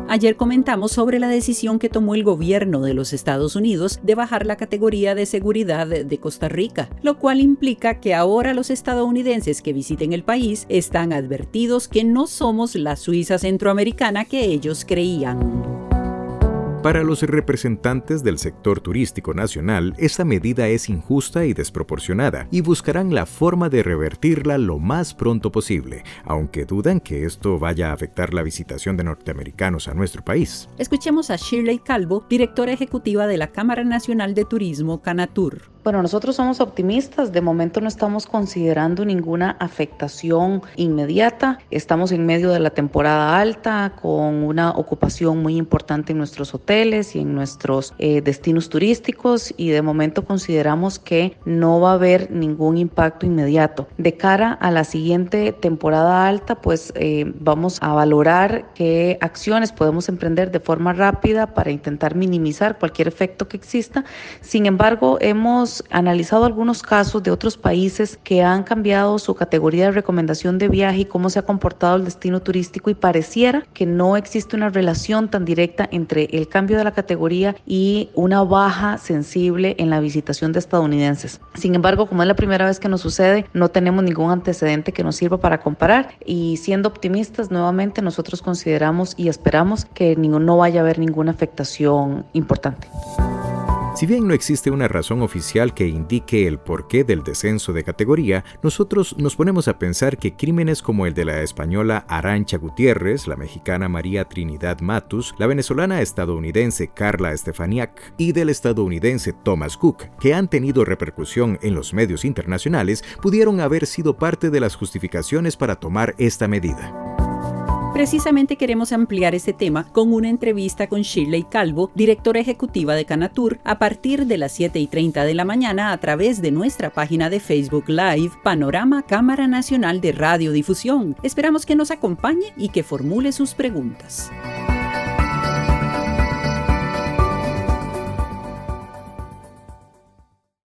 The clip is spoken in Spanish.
Ayer comentamos sobre la decisión que tomó el gobierno de los Estados Unidos de bajar la categoría de seguridad de Costa Rica, lo cual implica que ahora los estadounidenses que visiten el país están advertidos que no somos la Suiza centroamericana que ellos creían. Para los representantes del sector turístico nacional, esta medida es injusta y desproporcionada y buscarán la forma de revertirla lo más pronto posible, aunque dudan que esto vaya a afectar la visitación de norteamericanos a nuestro país. Escuchemos a Shirley Calvo, directora ejecutiva de la Cámara Nacional de Turismo, Canatur. Bueno, nosotros somos optimistas. De momento no estamos considerando ninguna afectación inmediata. Estamos en medio de la temporada alta con una ocupación muy importante en nuestros hoteles y en nuestros destinos turísticos y de momento consideramos que no va a haber ningún impacto inmediato. De cara a la siguiente temporada alta, pues vamos a valorar qué acciones podemos emprender de forma rápida para intentar minimizar cualquier efecto que exista. Sin embargo, hemos analizado algunos casos de otros países que han cambiado su categoría de recomendación de viaje y cómo se ha comportado el destino turístico y pareciera que no existe una relación tan directa entre el cambio de la categoría y una baja sensible en la visitación de estadounidenses. Sin embargo, como es la primera vez que nos sucede, no tenemos ningún antecedente que nos sirva para comparar y siendo optimistas, nuevamente nosotros consideramos y esperamos que no vaya a haber ninguna afectación importante. Si bien no existe una razón oficial que indique el porqué del descenso de categoría, nosotros nos ponemos a pensar que crímenes como el de la española Arantxa Gutiérrez, la mexicana María Trinidad Matus, la venezolana estadounidense Carla Estefaniak y del estadounidense Thomas Cook, que han tenido repercusión en los medios internacionales, pudieron haber sido parte de las justificaciones para tomar esta medida. Precisamente queremos ampliar este tema con una entrevista con Shirley Calvo, directora ejecutiva de Canatur, a partir de las 7:30 de la mañana a través de nuestra página de Facebook Live, Panorama Cámara Nacional de Radiodifusión. Esperamos que nos acompañe y que formule sus preguntas.